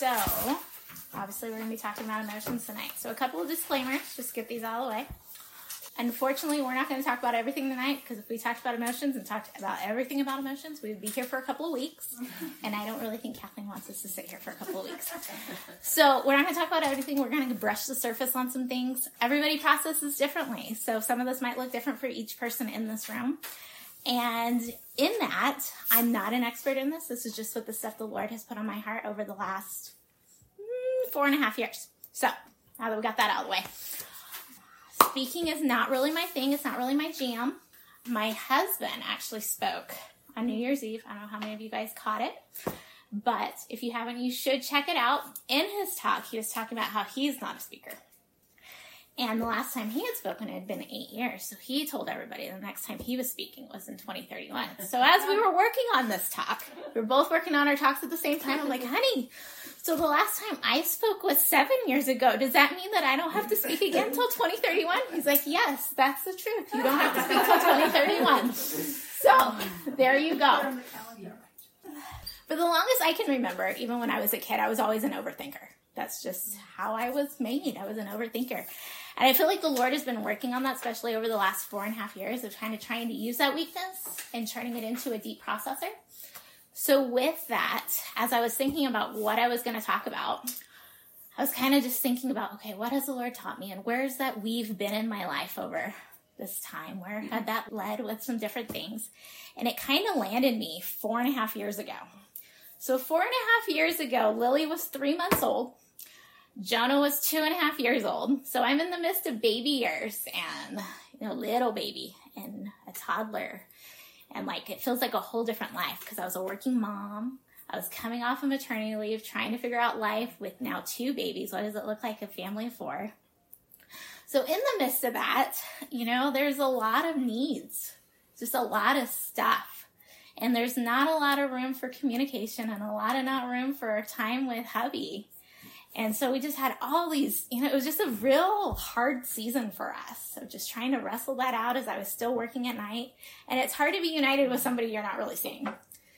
So, obviously we're going to be talking about emotions tonight. So a couple of disclaimers, just get these out of the way. Unfortunately, we're not going to talk about everything tonight, because if we talked about emotions and talked about everything about emotions, we would be here for a couple of weeks. And I don't really think Kathleen wants us to sit here for a couple of weeks. So we're not going to talk about everything. We're going to brush the surface on some things. Everybody processes differently. So some of this might look different for each person in this room. And in that, I'm not an expert in this. This is just what the stuff the Lord has put on my heart over the last 4.5 years. So now that we got that out of the way. Speaking is not really my thing. It's not really my jam. My husband actually spoke on New Year's Eve. I don't know how many of you guys caught it, but if you haven't, you should check it out. In his talk, he was talking about how he's not a speaker. And the last time he had spoken, it had been 8 years. So he told everybody the next time he was speaking was in 2031. So as we were working on this talk, we were both working on our talks at the same time. I'm like, honey, so the last time I spoke was 7 years ago. Does that mean that I don't have to speak again until 2031? He's like, yes, that's the truth. You don't have to speak until 2031. So there you go. For the longest I can remember, even when I was a kid, I was always an overthinker. That's just how I was made. I was an overthinker. And I feel like the Lord has been working on that, especially over the last 4.5 years of kind of trying to use that weakness and turning it into a deep processor. So with that, as I was thinking about what I was going to talk about, I was kind of just thinking about, okay, what has the Lord taught me? And where's that we've been in my life over this time? Where had that led with some different things? And it kind of landed me 4.5 years ago. So 4.5 years ago, Lily was 3 months old. Jonah was 2.5 years old. So I'm in the midst of baby years and, little baby and a toddler. And it feels like a whole different life because I was a working mom. I was coming off of maternity leave, trying to figure out life with now 2 babies. What does it look like, a family of 4? So in the midst of that, there's a lot of needs, just a lot of stuff. And there's not a lot of room for communication and not room for time with hubby. And so we just had all these, it was just a real hard season for us. So just trying to wrestle that out as I was still working at night. And it's hard to be united with somebody you're not really seeing.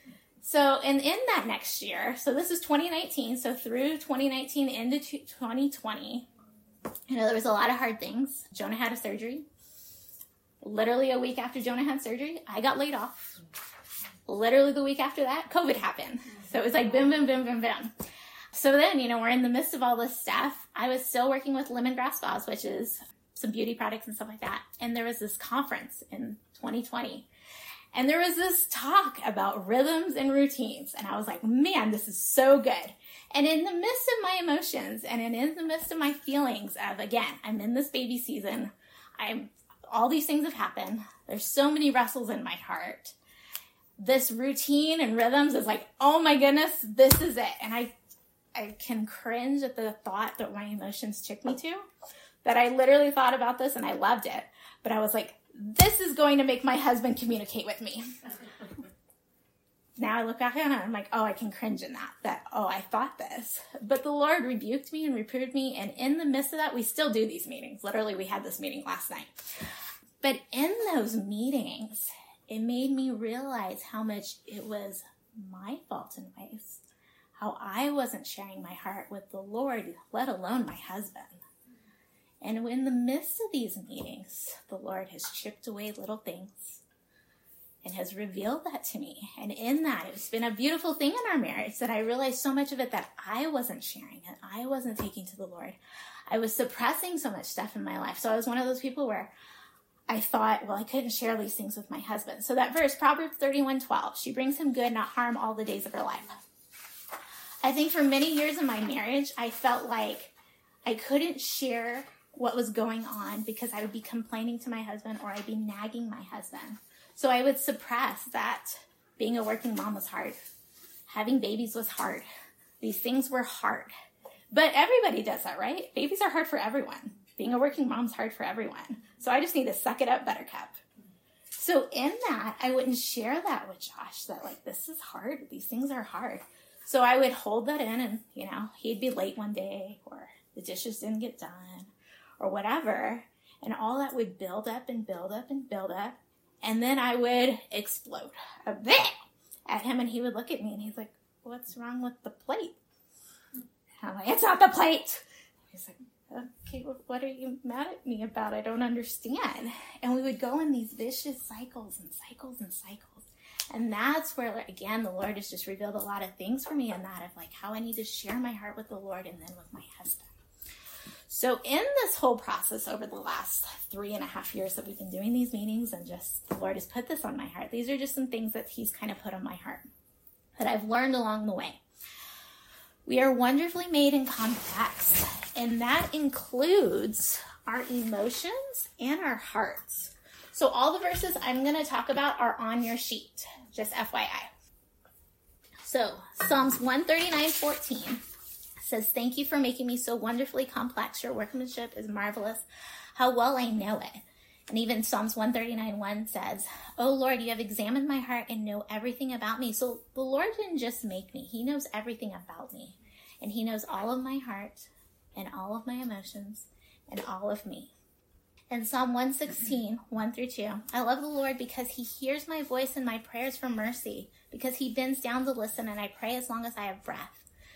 So, and in that next year, so this is 2019, so through 2019 into 2020, there was a lot of hard things. Jonah had a surgery. Literally a week after Jonah had surgery, I got laid off. Literally the week after that, COVID happened. So it was like boom, boom, boom, boom, boom. So then, we're in the midst of all this stuff. I was still working with Lemongrass Spas, which is some beauty products and stuff like that. And there was this conference in 2020. And there was this talk about rhythms and routines. And I was like, man, this is so good. And in the midst of my emotions and in the midst of my feelings of, again, I'm in this baby season. All these things have happened. There's so many wrestles in my heart. This routine and rhythms is like, oh my goodness, this is it. And I can cringe at the thought that my emotions took me to, that I literally thought about this and I loved it. But I was like, this is going to make my husband communicate with me. Now I look back on it and I'm like, oh, I can cringe in that, I thought this. But the Lord rebuked me and reproved me. And in the midst of that, we still do these meetings. Literally, we had this meeting last night. But in those meetings, it made me realize how much it was my fault in ways. How I wasn't sharing my heart with the Lord, let alone my husband. And in the midst of these meetings, the Lord has chipped away little things and has revealed that to me. And in that, it's been a beautiful thing in our marriage that I realized so much of it that I wasn't sharing and I wasn't taking to the Lord. I was suppressing so much stuff in my life. So I was one of those people where I thought, I couldn't share these things with my husband. So that verse, Proverbs 31:12, she brings him good, not harm, all the days of her life. I think for many years in my marriage, I felt like I couldn't share what was going on because I would be complaining to my husband or I'd be nagging my husband. So I would suppress that being a working mom was hard. Having babies was hard. These things were hard. But everybody does that, right? Babies are hard for everyone. Being a working mom's hard for everyone. So I just need to suck it up, Buttercup. So in that, I wouldn't share that with Josh, that this is hard. These things are hard. So I would hold that in and, he'd be late one day or the dishes didn't get done or whatever. And all that would build up and build up and build up. And then I would explode a bit at him and he would look at me and he's like, what's wrong with the plate? I'm like, it's not the plate. He's like, okay, well, what are you mad at me about? I don't understand. And we would go in these vicious cycles and cycles and cycles. And that's where, again, the Lord has just revealed a lot of things for me in that of like how I need to share my heart with the Lord and then with my husband. So in this whole process over the last 3.5 years that we've been doing these meetings and just the Lord has put this on my heart, these are just some things that he's kind of put on my heart that I've learned along the way. We are wonderfully made and complex, and that includes our emotions and our hearts. So all the verses I'm going to talk about are on your sheet, just FYI. So Psalms 139:14 says, thank you for making me so wonderfully complex. Your workmanship is marvelous. How well I know it. And even Psalms 139:1 says, oh Lord, you have examined my heart and know everything about me. So the Lord didn't just make me. He knows everything about me. And he knows all of my heart and all of my emotions and all of me. In Psalm 116, 1-2, I love the Lord because he hears my voice and my prayers for mercy, because he bends down to listen and I pray as long as I have breath.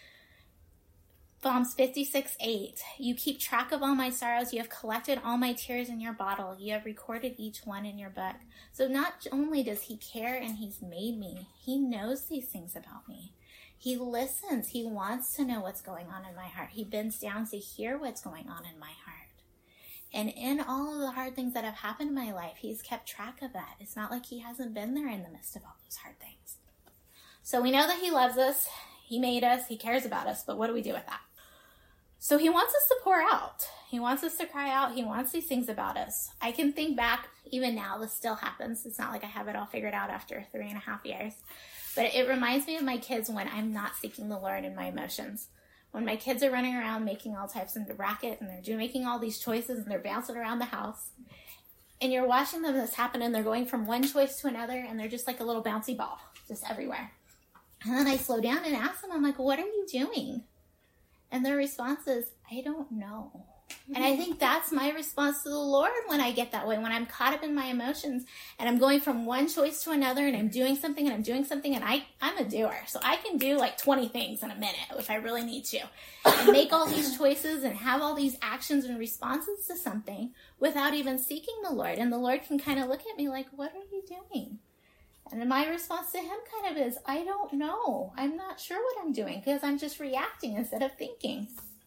Psalms 56:8, you keep track of all my sorrows. You have collected all my tears in your bottle. You have recorded each one in your book. So not only does he care and he's made me, he knows these things about me. He listens. He wants to know what's going on in my heart. He bends down to hear what's going on in my heart. And in all of the hard things that have happened in my life, he's kept track of that. It's not like he hasn't been there in the midst of all those hard things. So we know that he loves us. He made us. He cares about us. But what do we do with that? So he wants us to pour out. He wants us to cry out. He wants these things about us. I can think back, even now, this still happens. It's not like I have it all figured out after 3.5 years. But it reminds me of my kids when I'm not seeking the Lord in my emotions. When my kids are running around making all types of racket and they're making all these choices and they're bouncing around the house. And you're watching them this happen and they're going from one choice to another and they're just like a little bouncy ball, just everywhere. And then I slow down and ask them, I'm like, what are you doing? And their response is, I don't know. And I think that's my response to the Lord when I get that way, when I'm caught up in my emotions and I'm going from one choice to another and I'm doing something and I'm a doer. So I can do like 20 things in a minute if I really need to and make all these choices and have all these actions and responses to something without even seeking the Lord. And the Lord can kind of look at me like, what are you doing? And my response to him kind of is, I don't know. I'm not sure what I'm doing because I'm just reacting instead of thinking.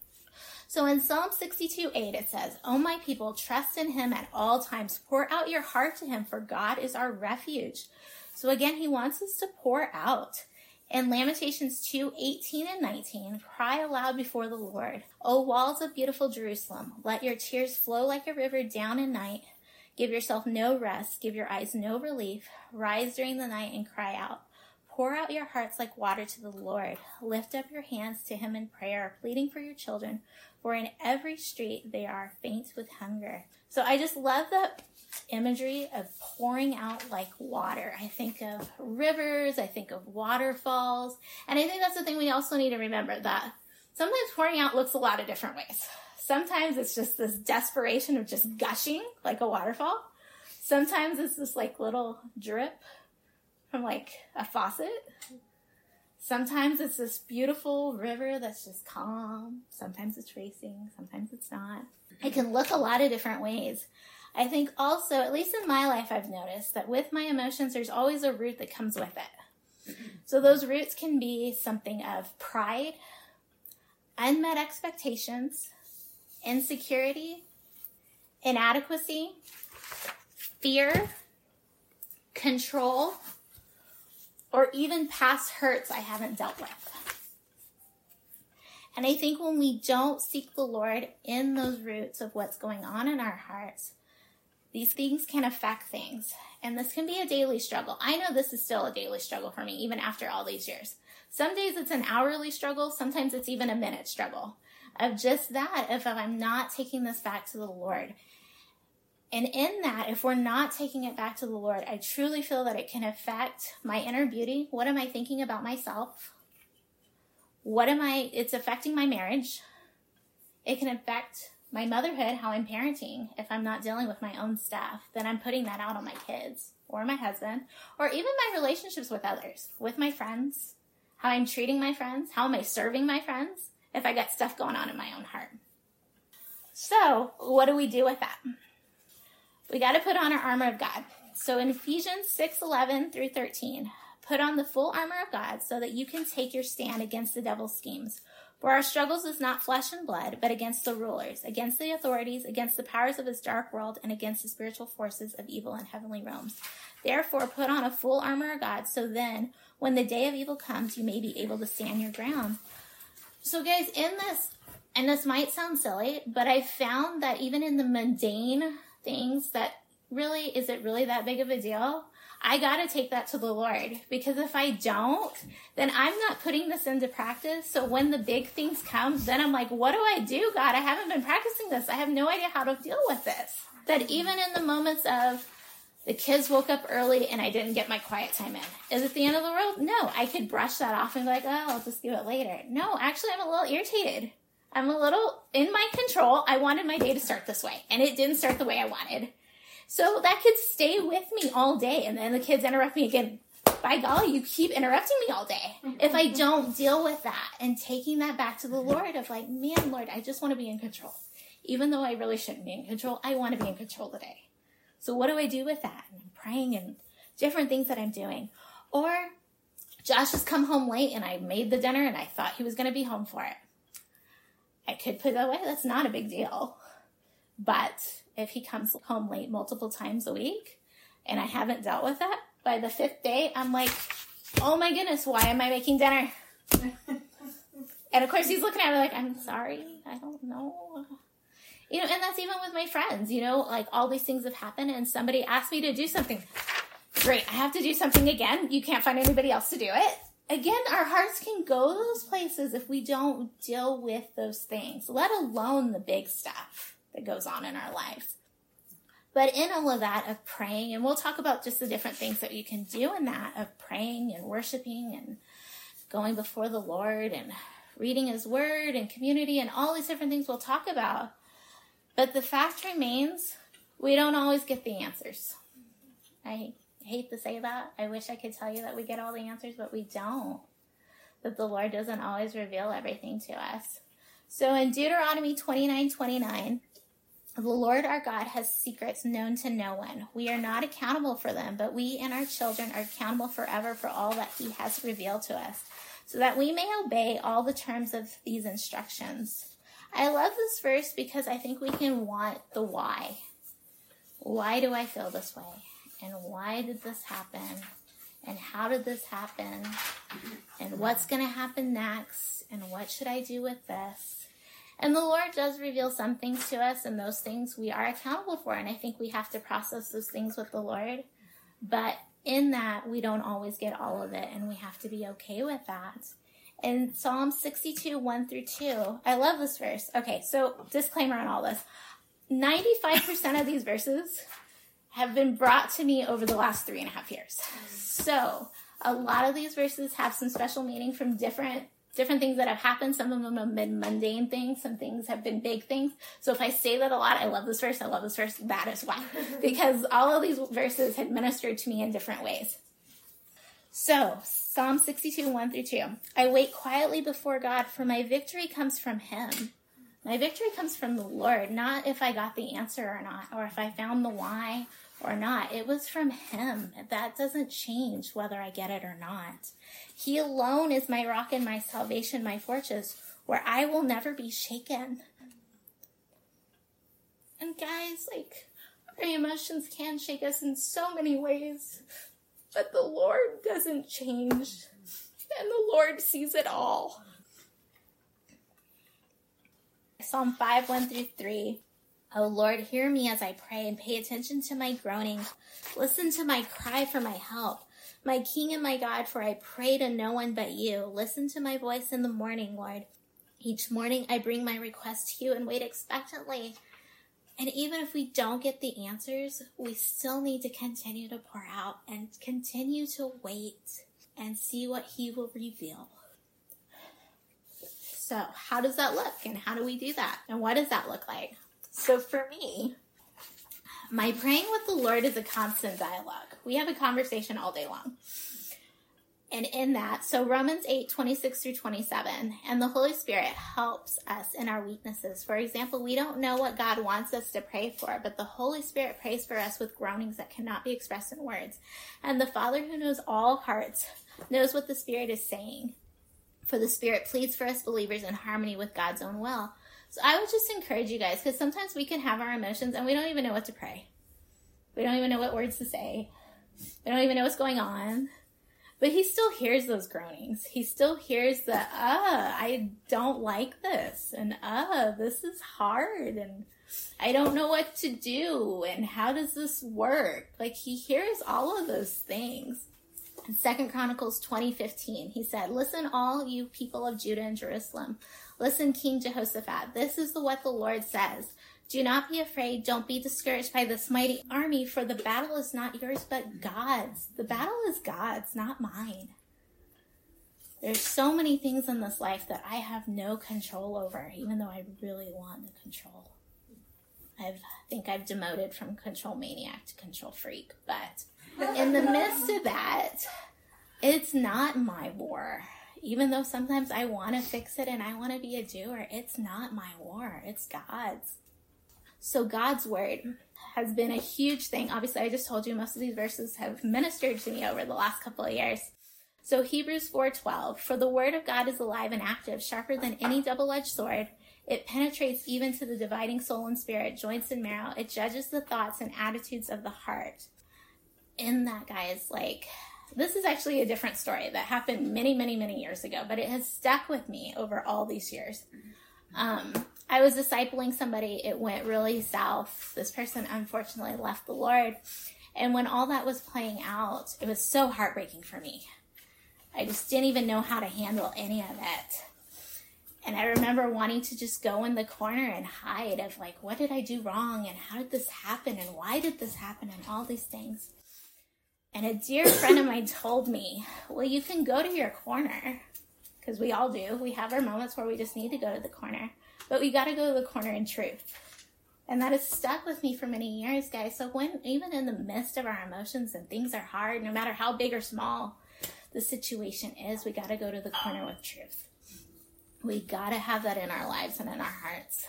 So in Psalm 62:8, it says, oh, my people, trust in him at all times. Pour out your heart to him, for God is our refuge. So again, he wants us to pour out. In Lamentations 2:18-19, cry aloud before the Lord. O walls of beautiful Jerusalem, let your tears flow like a river down in night. Give yourself no rest. Give your eyes no relief. Rise during the night and cry out. Pour out your hearts like water to the Lord. Lift up your hands to him in prayer, pleading for your children. For in every street they are faint with hunger. So I just love that imagery of pouring out like water. I think of rivers. I think of waterfalls. And I think that's the thing we also need to remember, that sometimes pouring out looks a lot of different ways. Sometimes it's just this desperation of just gushing like a waterfall. Sometimes it's this like little drip from like a faucet. Sometimes it's this beautiful river that's just calm. Sometimes it's racing. Sometimes it's not. It can look a lot of different ways. I think also, at least in my life, I've noticed that with my emotions, there's always a root that comes with it. So those roots can be something of pride, unmet expectations, insecurity, inadequacy, fear, control, or even past hurts I haven't dealt with. And I think when we don't seek the Lord in those roots of what's going on in our hearts, these things can affect things. And this can be a daily struggle. I know this is still a daily struggle for me, even after all these years. Some days it's an hourly struggle. Sometimes it's even a minute struggle of just that, if I'm not taking this back to the Lord. And in that, if we're not taking it back to the Lord, I truly feel that it can affect my inner beauty. What am I thinking about myself? It's affecting my marriage. It can affect my motherhood, how I'm parenting. If I'm not dealing with my own stuff, then I'm putting that out on my kids or my husband, or even my relationships with others, with my friends, how I'm treating my friends, how am I serving my friends? if I got stuff going on in my own heart. So what do we do with that? We got to put on our armor of God. So in Ephesians 6:11 through 13, put on the full armor of God so that you can take your stand against the devil's schemes. For our struggles is not flesh and blood, but against the rulers, against the authorities, against the powers of this dark world, and against the spiritual forces of evil in heavenly realms. Therefore, put on a full armor of God, so then, when the day of evil comes, you may be able to stand your ground. So guys, in this, and this might sound silly, but I found that even in the mundane things that really, is it really that big of a deal? I got to take that to the Lord, because if I don't, then I'm not putting this into practice. So when the big things come, then I'm like, what do I do, God? I haven't been practicing this. I have no idea how to deal with this. That even in the moments of the kids woke up early and I didn't get my quiet time in, is it the end of the world? No, I could brush that off and be like, oh, I'll just do it later. No, actually, I'm a little irritated. I'm a little in my control. I wanted my day to start this way, and it didn't start the way I wanted. So that could stay with me all day, and then the kids interrupt me again. By golly, you keep interrupting me all day. If I don't deal with that and taking that back to the Lord of like, man, Lord, I just want to be in control. Even though I really shouldn't be in control, I want to be in control today. So what do I do with that? And I'm praying and different things that I'm doing. Or Josh has come home late and I made the dinner and I thought he was going to be home for it. I could put that away. That's not a big deal. But if he comes home late multiple times a week and I haven't dealt with that, by the 5th day, I'm like, oh my goodness, why am I making dinner? And of course he's looking at me like, I'm sorry, I don't know. You know, and that's even with my friends, you know, like all these things have happened and somebody asked me to do something. Great, I have to do something again. You can't find anybody else to do it. Again, our hearts can go those places if we don't deal with those things, let alone the big stuff that goes on in our lives. But in all of that of praying, and we'll talk about just the different things that you can do in that of praying and worshiping and going before the Lord and reading his word and community and all these different things we'll talk about. But the fact remains, we don't always get the answers. I hate to say that. I wish I could tell you that we get all the answers, but we don't. That the Lord doesn't always reveal everything to us. So in Deuteronomy 29:29, the Lord our God has secrets known to no one. We are not accountable for them, but we and our children are accountable forever for all that he has revealed to us, so that we may obey all the terms of these instructions. I love this verse because I think we can want the why. Why do I feel this way? And why did this happen? And how did this happen? And what's going to happen next? And what should I do with this? And the Lord does reveal some things to us, and those things we are accountable for. And I think we have to process those things with the Lord. But in that, we don't always get all of it, and we have to be okay with that. In Psalm 62, 1 through 2, I love this verse. Okay, so disclaimer on all this. 95% of these verses have been brought to me over the last 3.5 years. So a lot of these verses have some special meaning from different things that have happened. Some of them have been mundane things. Some things have been big things. So if I say that a lot, I love this verse, that is why. Because all of these verses had ministered to me in different ways. So, Psalm 62, 1 through 2. I wait quietly before God, for my victory comes from him. My victory comes from the Lord, not if I got the answer or not, or if I found the why or not. It was from him. That doesn't change whether I get it or not. He alone is my rock and my salvation, my fortress, where I will never be shaken. And guys, like, our emotions can shake us in so many ways, but the Lord doesn't change, and the Lord sees it all. Psalm 5, 1 through 3. O Lord, hear me as I pray and pay attention to my groaning. Listen to my cry for my help. My King and my God, for I pray to no one but you. Listen to my voice in the morning, Lord. Each morning I bring my request to you and wait expectantly. And even if we don't get the answers, we still need to continue to pour out and continue to wait and see what he will reveal. So how does that look? And how do we do that? And what does that look like? So for me, my praying with the Lord is a constant dialogue. We have a conversation all day long. And in that, so Romans 8:26-27, and the Holy Spirit helps us in our weaknesses. For example, we don't know what God wants us to pray for, but the Holy Spirit prays for us with groanings that cannot be expressed in words. And the Father who knows all hearts knows what the Spirit is saying. For the Spirit pleads for us believers in harmony with God's own will. So I would just encourage you guys, because sometimes we can have our emotions and we don't even know what to pray. We don't even know what words to say. We don't even know what's going on. But he still hears those groanings. He still hears the, I don't like this. And, this is hard. And I don't know what to do. And how does this work? Like, he hears all of those things. In 2 Chronicles 20:15, he said, listen, all you people of Judah and Jerusalem. Listen, King Jehoshaphat. This is what the Lord says. Do not be afraid. Don't be discouraged by this mighty army, for the battle is not yours, but God's. The battle is God's, not mine. There's so many things in this life that I have no control over, even though I really want the control. I think I've demoted from control maniac to control freak, but in the midst of that, it's not my war. Even though sometimes I want to fix it and I want to be a doer, it's not my war. It's God's. So God's word has been a huge thing. Obviously, I just told you most of these verses have ministered to me over the last couple of years. So Hebrews 4:12, for the word of God is alive and active, sharper than any double-edged sword. It penetrates even to the dividing soul and spirit, joints and marrow. It judges the thoughts and attitudes of the heart. In that, guys, like, this is actually a different story that happened many, many, many years ago, but it has stuck with me over all these years. I was discipling somebody. It went really south. This person unfortunately left the Lord. And when all that was playing out, it was so heartbreaking for me. I just didn't even know how to handle any of it. And I remember wanting to just go in the corner and hide of like, what did I do wrong? And how did this happen? And why did this happen? And all these things. And a dear friend of mine told me, well, you can go to your corner. Because we all do. We have our moments where we just need to go to the corner. But we got to go to the corner in truth. And that has stuck with me for many years, guys. So when, even in the midst of our emotions and things are hard, no matter how big or small the situation is, we got to go to the corner with truth. We got to have that in our lives and in our hearts.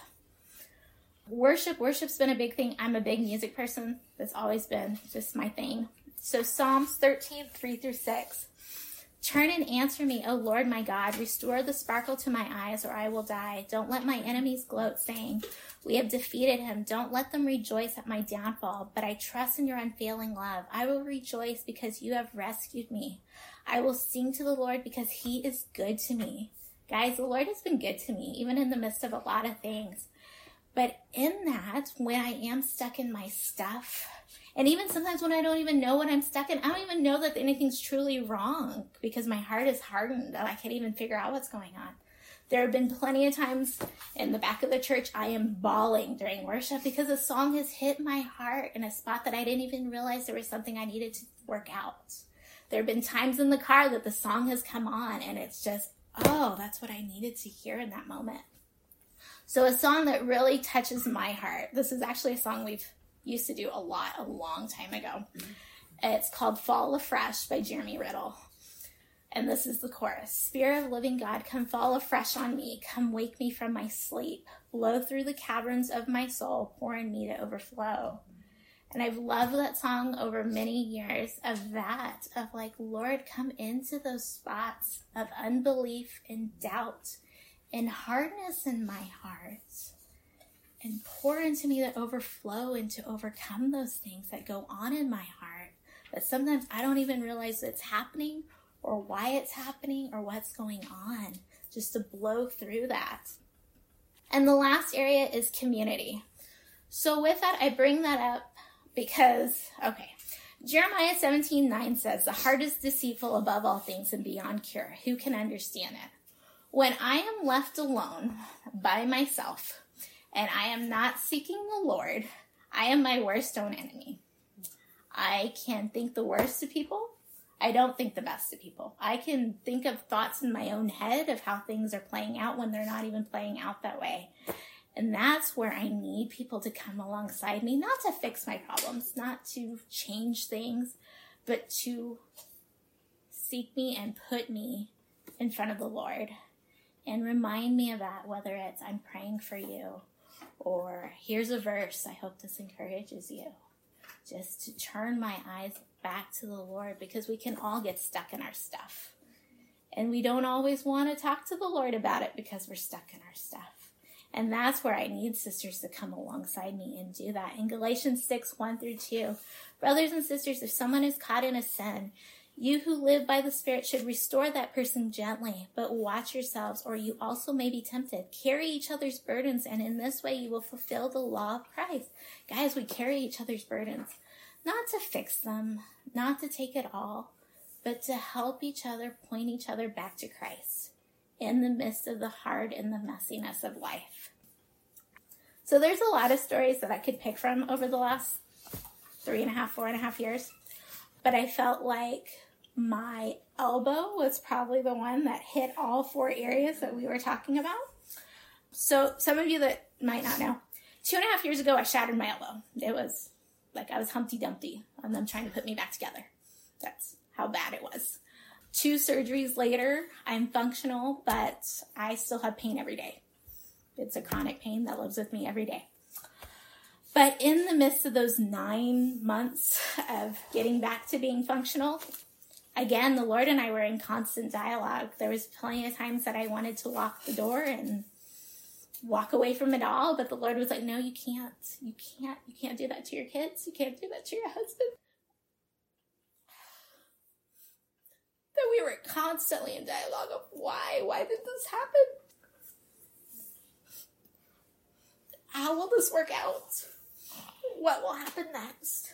Worship's been a big thing. I'm a big music person. That's always been just my thing. So Psalms 13:3-6. Turn and answer me, O Lord my God. Restore the sparkle to my eyes, or I will die. Don't let my enemies gloat, saying, we have defeated him. Don't let them rejoice at my downfall, but I trust in your unfailing love. I will rejoice because you have rescued me. I will sing to the Lord because he is good to me. Guys, the Lord has been good to me, even in the midst of a lot of things. But in that, when I am stuck in my stuff, and even sometimes when I don't even know what I'm stuck in, I don't even know that anything's truly wrong because my heart is hardened and I can't even figure out what's going on. There have been plenty of times in the back of the church I am bawling during worship because a song has hit my heart in a spot that I didn't even realize there was something I needed to work out. There have been times in the car that the song has come on and it's just, oh, that's what I needed to hear in that moment. So a song that really touches my heart. This is actually a song we've used to do a lot a long time ago. It's called Fall Afresh by Jeremy Riddle. And this is the chorus. Spirit of living God, come fall afresh on me. Come wake me from my sleep. Blow through the caverns of my soul. Pour in me to overflow. And I've loved that song over many years of that, of like, Lord, come into those spots of unbelief and doubt and hardness in my heart. And pour into me to overflow and to overcome those things that go on in my heart. But sometimes I don't even realize it's happening or why it's happening or what's going on. Just to blow through that. And the last area is community. So with that, I bring that up because, Jeremiah 17:9 says, the heart is deceitful above all things and beyond cure. Who can understand it? When I am left alone by myself, and I am not seeking the Lord, I am my worst own enemy. I can think the worst of people. I don't think the best of people. I can think of thoughts in my own head of how things are playing out when they're not even playing out that way. And that's where I need people to come alongside me, not to fix my problems, not to change things, but to seek me and put me in front of the Lord and remind me of that, whether it's I'm praying for you or here's a verse, I hope this encourages you. Just to turn my eyes back to the Lord, because we can all get stuck in our stuff. And we don't always want to talk to the Lord about it because we're stuck in our stuff. And that's where I need sisters to come alongside me and do that. In Galatians 6:1-2, brothers and sisters, if someone is caught in a sin, you who live by the Spirit should restore that person gently, but watch yourselves, or you also may be tempted. Carry each other's burdens, and in this way you will fulfill the law of Christ. Guys, we carry each other's burdens, not to fix them, not to take it all, but to help each other, point each other back to Christ in the midst of the hard and the messiness of life. So there's a lot of stories that I could pick from over the last 4.5 years, but I felt like my elbow was probably the one that hit all 4 areas that we were talking about. So some of you that might not know, 2.5 years ago, I shattered my elbow. It was like I was Humpty Dumpty on them trying to put me back together. That's how bad it was. 2 surgeries later, I'm functional, but I still have pain every day. It's a chronic pain that lives with me every day. But in the midst of those 9 months of getting back to being functional, again, the Lord and I were in constant dialogue. There was plenty of times that I wanted to lock the door and walk away from it all, but the Lord was like, no, you can't. You can't do that to your kids. You can't do that to your husband. That we were constantly in dialogue of why did this happen? How will this work out? What will happen next?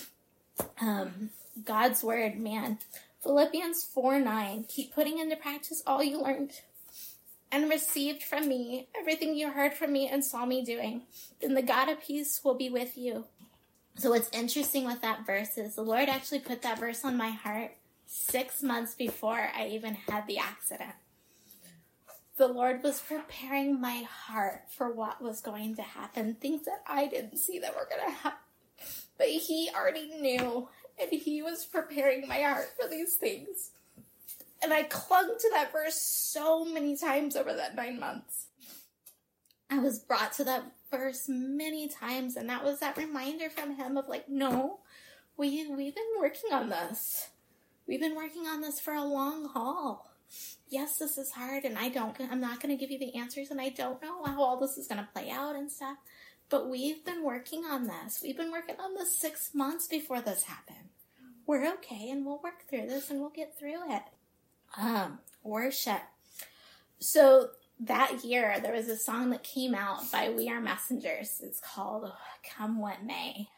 God's word, man. Philippians 4:9. Keep putting into practice all you learned and received from me, everything you heard from me and saw me doing. Then the God of peace will be with you. So what's interesting with that verse is the Lord actually put that verse on my heart 6 months before I even had the accident. The Lord was preparing my heart for what was going to happen, things that I didn't see that were going to happen. But He already knew, and He was preparing my heart for these things. And I clung to that verse so many times over that 9 months. I was brought to that verse many times, and that was that reminder from Him of like, no, we've been working on this. We've been working on this for a long haul. Yes, this is hard, and I'm not going to give you the answers, and I don't know how all this is going to play out and stuff, but we've been working on this. We've been working on this 6 months before this happened. We're okay, and we'll work through this, and we'll get through it. Worship. So that year, there was a song that came out by We Are Messengers. It's called Come What May.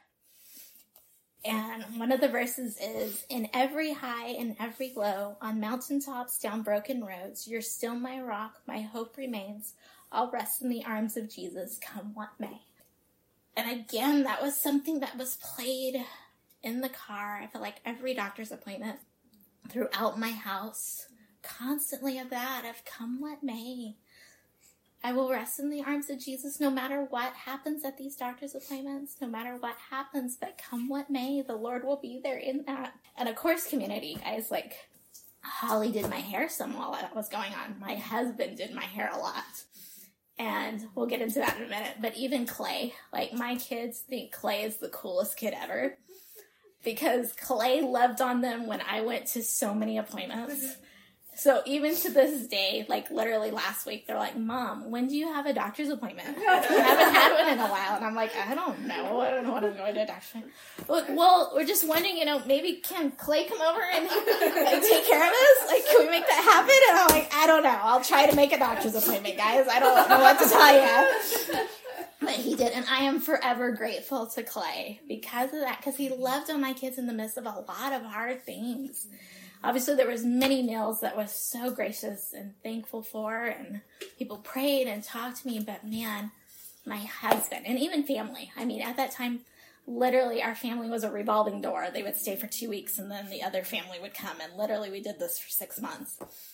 And one of the verses is, in every high and every low, on mountaintops, down broken roads, you're still my rock, my hope remains. I'll rest in the arms of Jesus, come what may. And again, that was something that was played in the car. I felt like every doctor's appointment, throughout my house, constantly of that, of come what may. I will rest in the arms of Jesus no matter what happens at these doctor's appointments, no matter what happens, but come what may, the Lord will be there in that. And of course, community, guys, like Holly did my hair some while that was going on. My husband did my hair a lot. And we'll get into that in a minute. But even Clay, like my kids think Clay is the coolest kid ever. Because Clay loved on them when I went to so many appointments. So even to this day, like literally last week, they're like, Mom, when do you have a doctor's appointment? We haven't had one in a while. And I'm like, I don't know. I don't know when I'm going to a doctor's appointment. Like, well, we're just wondering, maybe can Clay come over and take care of us? Like, can we make that happen? And I'm like, I don't know. I'll try to make a doctor's appointment, guys. I don't know what to tell you. But he did, and I am forever grateful to Clay because of that, because he loved on my kids in the midst of a lot of hard things. Obviously, there was many meals that was so gracious and thankful for, and people prayed and talked to me, but man, my husband, and even family, I mean, at that time, literally, our family was a revolving door. They would stay for 2 weeks, and then the other family would come, and literally, we did this for 6 months.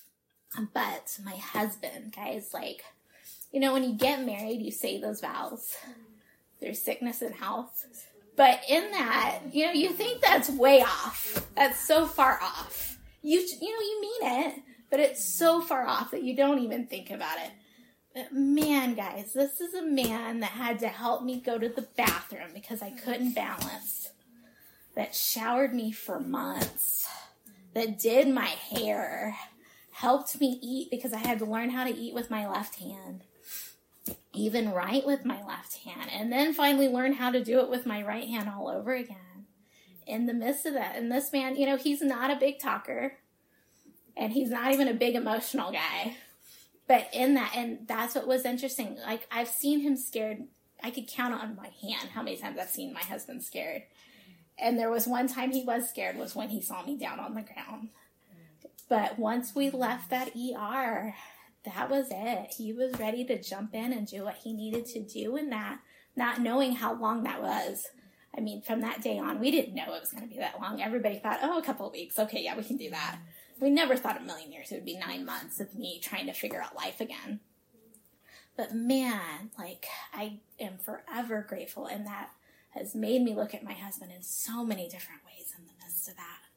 But my husband, guys, like, when you get married, you say those vows. There's sickness and health. But in that, you think that's way off. That's so far off. you mean it, but it's so far off that you don't even think about it. But man, guys, this is a man that had to help me go to the bathroom because I couldn't balance, that showered me for months, that did my hair, helped me eat because I had to learn how to eat with my left hand, even write with my left hand, and then finally learn how to do it with my right hand all over again. In the midst of that, and this man, he's not a big talker, and he's not even a big emotional guy. But in that, and that's what was interesting. Like, I've seen him scared. I could count on my hand how many times I've seen my husband scared. And there was one time he was scared was when he saw me down on the ground. But once we left that ER, that was it. He was ready to jump in and do what he needed to do in that, not knowing how long that was. I mean, from that day on, we didn't know it was going to be that long. Everybody thought, a couple of weeks. Okay, yeah, we can do that. We never thought a million years. It would be 9 months of me trying to figure out life again. But man, I am forever grateful, and that has made me look at my husband in so many different ways in the midst of that.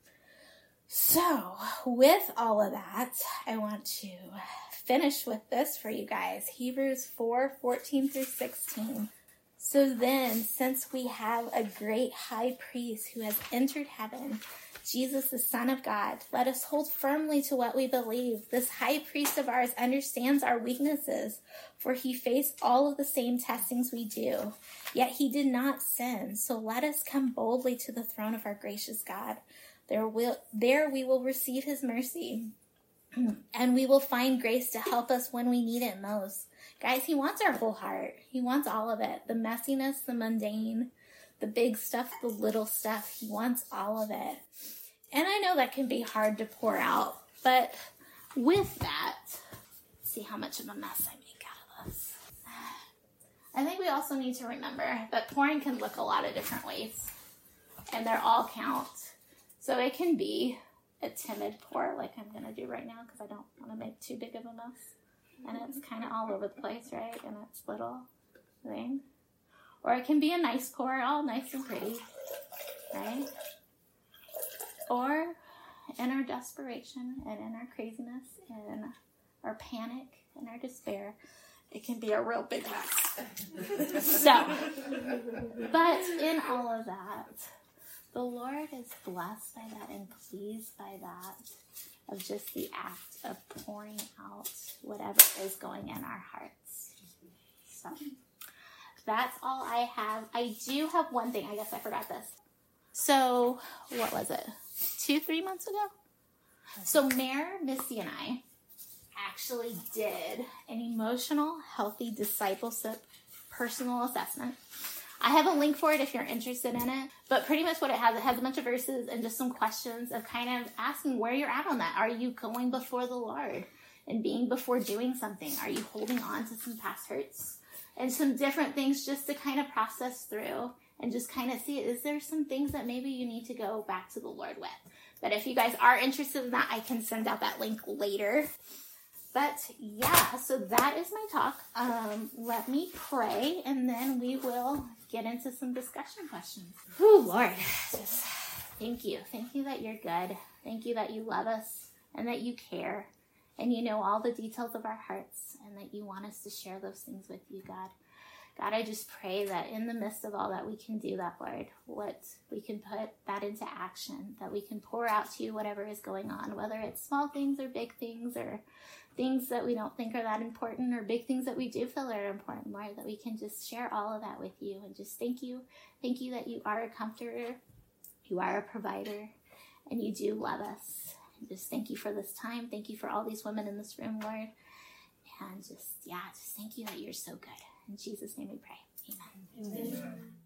So, with all of that, I want to finish with this for you guys. Hebrews 4:14-16. So then, since we have a great high priest who has entered heaven, Jesus, the Son of God, let us hold firmly to what we believe. This high priest of ours understands our weaknesses, for he faced all of the same testings we do. Yet he did not sin. So let us come boldly to the throne of our gracious God. There we will receive his mercy, and we will find grace to help us when we need it most. Guys, he wants our whole heart. He wants all of it. The messiness, the mundane, the big stuff, the little stuff. He wants all of it. And I know that can be hard to pour out, but with that, let's see how much of a mess I make out of this. I think we also need to remember that pouring can look a lot of different ways, and they're all count. So it can be a timid pour like I'm going to do right now because I don't want to make too big of a mess. And it's kind of all over the place, right? And it's little thing. Or it can be a nice pour, all nice and pretty, right? Or in our desperation and in our craziness and our panic and our despair, it can be a real big mess. So, but in all of that, the Lord is blessed by that and pleased by that, of just the act of pouring out whatever is going in our hearts. So, that's all I have. I do have one thing. I guess I forgot this. So, what was it? 2-3 months ago? So, Mayor, Misty, and I actually did an emotional, healthy discipleship personal assessment. I have a link for it if you're interested in it. But pretty much what it has a bunch of verses and just some questions of kind of asking where you're at on that. Are you going before the Lord and being before doing something? Are you holding on to some past hurts? And some different things just to kind of process through and just kind of see, is there some things that maybe you need to go back to the Lord with? But if you guys are interested in that, I can send out that link later. But yeah, so that is my talk. Let me pray, and then we will get into some discussion questions. Oh, Lord, just thank you. Thank you that you're good. Thank you that you love us and that you care. And you know all the details of our hearts, and that you want us to share those things with you, God. God, I just pray that in the midst of all that, we can do that, Lord. What we can put that into action, that we can pour out to you whatever is going on, whether it's small things or big things, or things that we don't think are that important, or big things that we do feel are important, Lord, that we can just share all of that with you. And just thank you. Thank you that you are a comforter, you are a provider, and you do love us. And just thank you for this time. Thank you for all these women in this room, Lord. And just thank you that you're so good. In Jesus' name we pray. Amen. Amen.